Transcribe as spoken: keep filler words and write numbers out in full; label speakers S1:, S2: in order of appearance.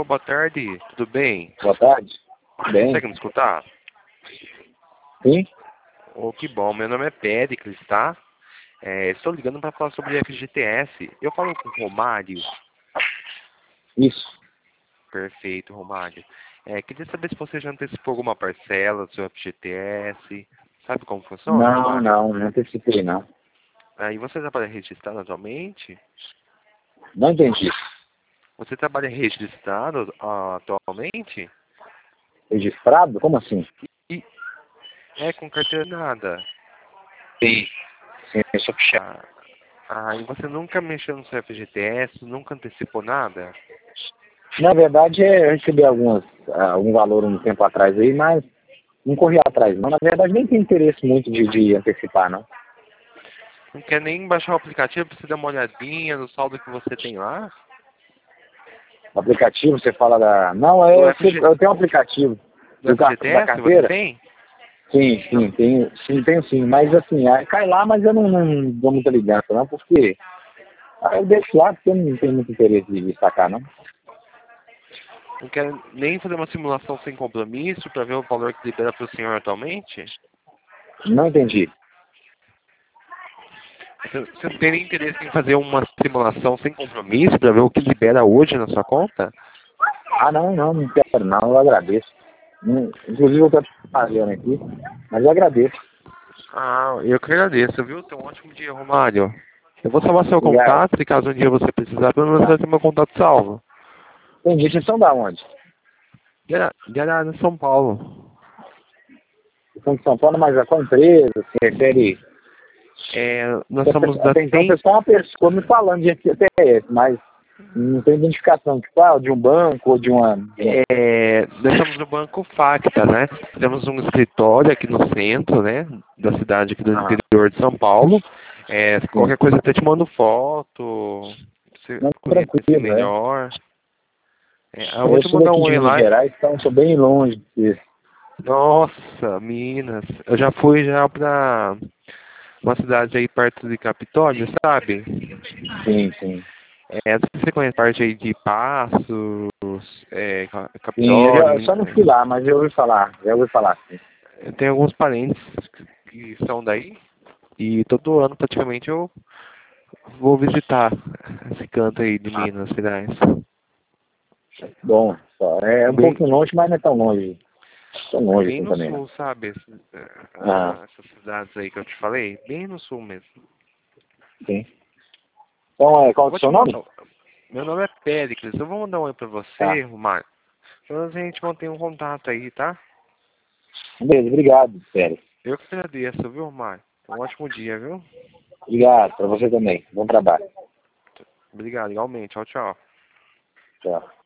S1: boa tarde, tudo bem?
S2: Boa tarde. Bem.
S1: Consegue me escutar?
S2: Sim?
S1: Oh, que bom, meu nome é Péricles, tá? É, estou ligando para falar sobre F G T S. Eu falo com o Romário.
S2: Isso.
S1: Perfeito, Romário. É, queria saber se você já antecipou alguma parcela do seu F G T S. Sabe como funciona,
S2: Não,
S1: Romário?
S2: não, não antecipei, não.
S1: Aí você trabalha registrado atualmente?
S2: Não entendi.
S1: Você trabalha registrado ah, atualmente?
S2: Registrado? Como assim?
S1: E é com carteira nada.
S2: Sim. Sim, eu sou chefe.
S1: Ah, ah, e você nunca mexeu no seu F G T S, nunca antecipou nada?
S2: Na verdade, é, eu recebi algumas, ah, algum valor um tempo atrás aí, mas não corri atrás, não. Na verdade, nem tenho interesse muito de, de antecipar, não.
S1: Não quer nem baixar o aplicativo para você dar uma olhadinha no saldo que você tem lá?
S2: O aplicativo, você fala da... Não,
S1: Do
S2: é,
S1: F G...
S2: eu tenho um aplicativo.
S1: do
S2: Do car... da
S1: F G T S você
S2: carteira?
S1: tem?
S2: Sim, sim, tenho sim, tenho sim. Mas assim, aí cai lá, mas eu não, não dou muita ligança, não, porque... Aí eu deixo lá, porque eu não tenho muito interesse de sacar, não.
S1: Não quer nem fazer uma simulação sem compromisso para ver o valor que libera para o senhor atualmente?
S2: Não entendi.
S1: Você você não tem nem interesse em fazer uma simulação sem compromisso para ver o que libera hoje na sua conta?
S2: Ah, não, não, não quero não, eu agradeço. Hum, Inclusive eu estou fazendo aqui, mas eu agradeço.
S1: Ah, eu que agradeço, viu? Tenha um ótimo dia, Romário. Eu vou salvar seu
S2: Obrigado.
S1: contato, se caso um dia você precisar, pelo menos
S2: Tá.
S1: vai ter meu contato salvo.
S2: Entendi, vocês são da onde?
S1: De Ara- de Arara, São Paulo.
S2: Vocês são de São Paulo, mas a qual empresa? Se refere...
S1: É, nós somos da
S2: Até então
S1: Tem.
S2: vocês são uma pessoa me falando de T P S, mas não tem identificação, tipo, ah, de um banco ou de uma... de uma-
S1: É, nós estamos no Banco Facta, né? Temos um escritório aqui no centro, né? Da cidade aqui do
S2: Ah,
S1: interior de São Paulo. É,
S2: sim.
S1: qualquer coisa eu até te mando foto, pra você
S2: Não,
S1: conhecer
S2: tranquilo, é.
S1: melhor. É, eu vou
S2: Eu
S1: te
S2: sou
S1: mandar um
S2: daqui de
S1: oi
S2: Minas
S1: lá.
S2: Gerais, então sou bem longe disso.
S1: Nossa, Minas. Eu já fui já pra uma cidade aí perto de Capitólio, sabe?
S2: Sim, sim.
S1: É, não sei se você conhece a parte aí de Passos, é, Ca-
S2: Sim, eu, já, eu
S1: Capitólio.
S2: só não fui lá, mas eu ouvi falar, já ouvi falar, sim.
S1: Eu tenho alguns parentes que que são daí e todo ano praticamente eu vou visitar esse canto aí de
S2: Ah,
S1: Minas Gerais.
S2: bom, só. É um
S1: Bem,
S2: pouquinho longe, mas não é tão longe. Tão
S1: é
S2: longe
S1: bem
S2: assim
S1: no
S2: também, não.
S1: sul, sabe? Esse-
S2: Ah,
S1: ah, essas cidades aí que eu te falei, bem no sul mesmo.
S2: sim. Então, é, qual é o
S1: Vou te
S2: seu nome?
S1: mandar. Meu nome é Péricles, eu vou mandar um oi pra
S2: Tá.
S1: você, Romário. Pelo menos a gente mantém um contato aí, tá?
S2: Beleza, obrigado, sério.
S1: Eu que agradeço, viu, Romário? Um ótimo dia, viu?
S2: Obrigado, pra você também. Bom trabalho.
S1: Obrigado, igualmente. Tchau, tchau.
S2: Tchau.